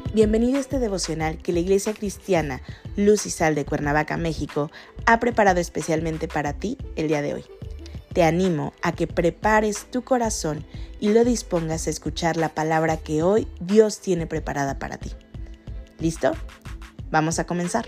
Bienvenido a este devocional que la Iglesia Cristiana Luz y Sal de Cuernavaca, México, ha preparado especialmente para ti el día de hoy. Te animo a que prepares tu corazón y lo dispongas a escuchar la palabra que hoy Dios tiene preparada para ti. ¿Listo? Vamos a comenzar.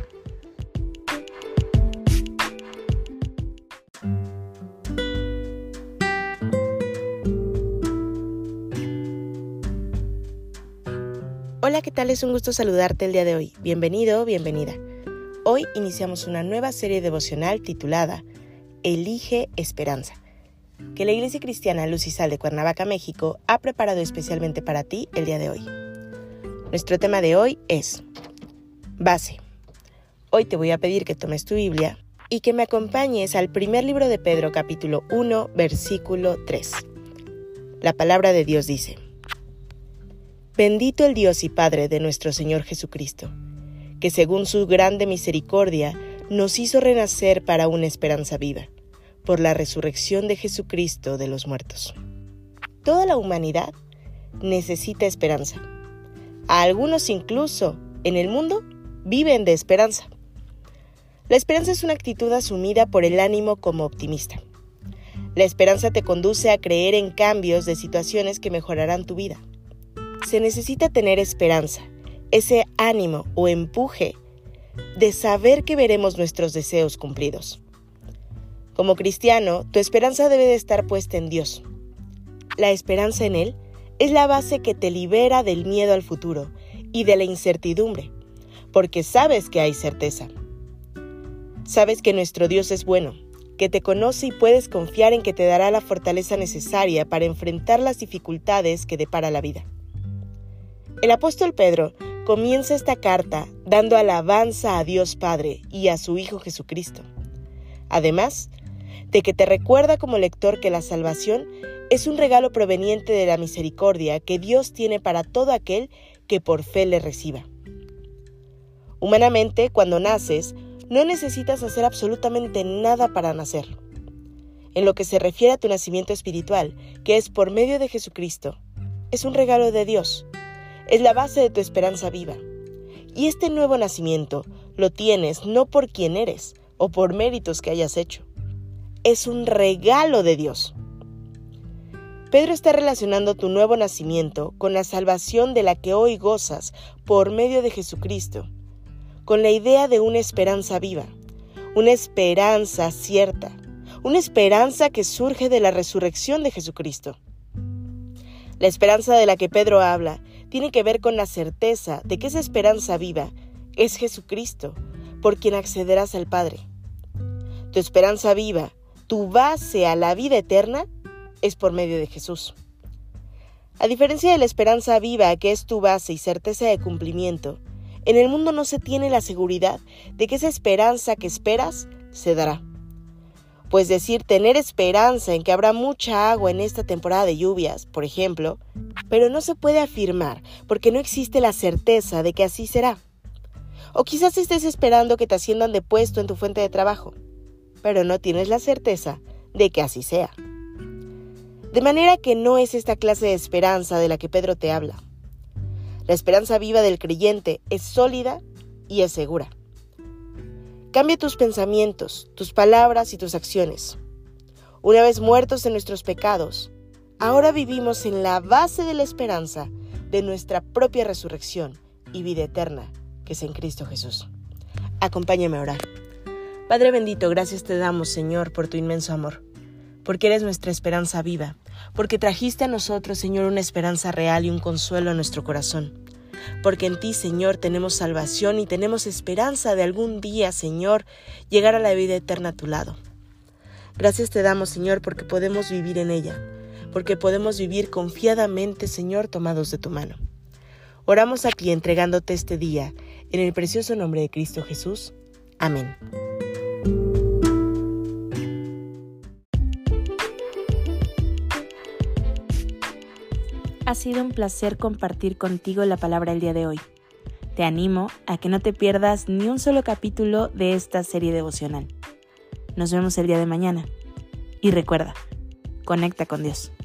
Hola, ¿qué tal? Es un gusto saludarte el día de hoy. Bienvenido, bienvenida. Hoy iniciamos una nueva serie devocional titulada Elige Esperanza, que la Iglesia Cristiana Luz y Sal de Cuernavaca, México, ha preparado especialmente para ti el día de hoy. Nuestro tema de hoy es Base. Hoy te voy a pedir que tomes tu Biblia y que me acompañes al primer libro de Pedro, capítulo 1, versículo 3. La palabra de Dios dice: Bendito el Dios y Padre de nuestro Señor Jesucristo, que según su grande misericordia nos hizo renacer para una esperanza viva, por la resurrección de Jesucristo de los muertos. Toda la humanidad necesita esperanza. A algunos incluso en el mundo viven de esperanza. La esperanza es una actitud asumida por el ánimo como optimista. La esperanza te conduce a creer en cambios de situaciones que mejorarán tu vida. Se necesita tener esperanza, ese ánimo o empuje de saber que veremos nuestros deseos cumplidos. Como cristiano, tu esperanza debe de estar puesta en Dios. La esperanza en Él es la base que te libera del miedo al futuro y de la incertidumbre, porque sabes que hay certeza. Sabes que nuestro Dios es bueno, que te conoce y puedes confiar en que te dará la fortaleza necesaria para enfrentar las dificultades que depara la vida. El apóstol Pedro comienza esta carta dando alabanza a Dios Padre y a su Hijo Jesucristo. Además de que te recuerda como lector que la salvación es un regalo proveniente de la misericordia que Dios tiene para todo aquel que por fe le reciba. Humanamente, cuando naces, no necesitas hacer absolutamente nada para nacer. En lo que se refiere a tu nacimiento espiritual, que es por medio de Jesucristo, es un regalo de Dios. Es la base de tu esperanza viva. Y este nuevo nacimiento lo tienes no por quien eres o por méritos que hayas hecho. Es un regalo de Dios. Pedro está relacionando tu nuevo nacimiento con la salvación de la que hoy gozas por medio de Jesucristo, con la idea de una esperanza viva, una esperanza cierta, una esperanza que surge de la resurrección de Jesucristo. La esperanza de la que Pedro habla tiene que ver con la certeza de que esa esperanza viva es Jesucristo, por quien accederás al Padre. Tu esperanza viva, tu base a la vida eterna, es por medio de Jesús. A diferencia de la esperanza viva, que es tu base y certeza de cumplimiento, en el mundo no se tiene la seguridad de que esa esperanza que esperas se dará. Pues decir tener esperanza en que habrá mucha agua en esta temporada de lluvias, por ejemplo, pero no se puede afirmar porque no existe la certeza de que así será. O quizás estés esperando que te asciendan de puesto en tu fuente de trabajo, pero no tienes la certeza de que así sea. De manera que no es esta clase de esperanza de la que Pedro te habla. La esperanza viva del creyente es sólida y es segura. Cambia tus pensamientos, tus palabras y tus acciones. Una vez muertos en nuestros pecados, ahora vivimos en la base de la esperanza de nuestra propia resurrección y vida eterna, que es en Cristo Jesús. Acompáñame a orar. Padre bendito, gracias te damos, Señor, por tu inmenso amor, porque eres nuestra esperanza viva, porque trajiste a nosotros, Señor, una esperanza real y un consuelo a nuestro corazón. Porque en ti, Señor, tenemos salvación y tenemos esperanza de algún día, Señor, llegar a la vida eterna a tu lado. Gracias te damos, Señor, porque podemos vivir en ella, porque podemos vivir confiadamente, Señor, tomados de tu mano. Oramos aquí entregándote este día, en el precioso nombre de Cristo Jesús. Amén. Ha sido un placer compartir contigo la palabra el día de hoy. Te animo a que no te pierdas ni un solo capítulo de esta serie devocional. Nos vemos el día de mañana. Y recuerda, conecta con Dios.